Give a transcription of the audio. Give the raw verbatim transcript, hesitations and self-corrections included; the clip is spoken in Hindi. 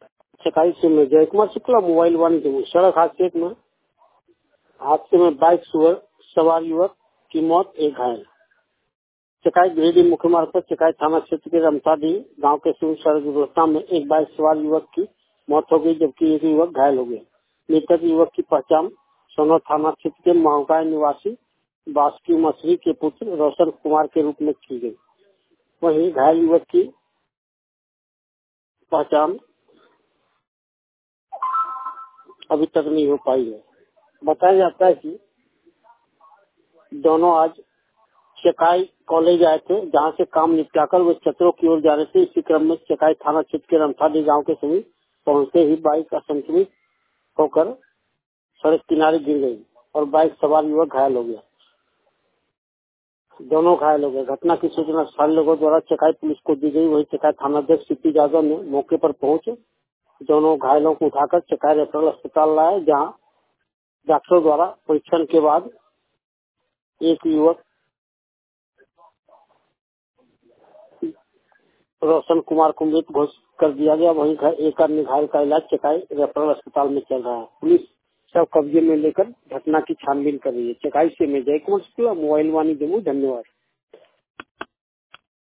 चकाई से मैं जय कुमार शुक्ला, मोबाइल वाणी जमुई। सड़क हादसे में हादसे में बाइक सवार सवार युवक की मौत, एक घायल। चकाई गिरिडीह मुख्य मार्ग पर चकाई थाना क्षेत्र के रमताडी गांव के शुरू सड़क दुर्घटना में एक बाइक सवार युवक की मौत हो गई, जबकि एक युवक घायल हो गया। मृतक युवक की पहचान सोनो थाना क्षेत्र के महगाई निवासी बासुकी मछली के पुत्र रोशन कुमार के रूप में की गई। वहीं घायल युवक की पहचान अभी तक नहीं हो पाई है। बताया जाता है कि दोनों आज चकाई कॉलेज आए थे, जहां से काम निपटाकर वे चतरों की ओर जा रहे थे। इसी क्रम में चकाई थाना क्षेत्र के रमथाडी गांव के समीप पहुंचते ही बाइक असंतुलित होकर सड़क किनारे गिर गई और बाइक सवार युवक घायल हो गया। दोनों घायल हो गए। घटना की सूचना स्थानीय लोगों द्वारा चकाई पुलिस को दी गई। वहीं चकाई थानाध्यक्ष सीपी यादव ने मौके पर पहुंच दोनों घायलों को उठाकर चकाई रेफरल अस्पताल लाया, जहां डॉक्टरों द्वारा परीक्षण के बाद एक युवक रोशन कुमार को मृत घोषित कर दिया गया। वहीं एक अन्य घायल का इलाज चकाई रेफरल अस्पताल में चल रहा है। पुलिस सब कब्जे में लेकर घटना की छानबीन कर रही है। चकाई से मैं जय कुमार शुक्ला, मोबाइल वाणी जमुई। धन्यवाद।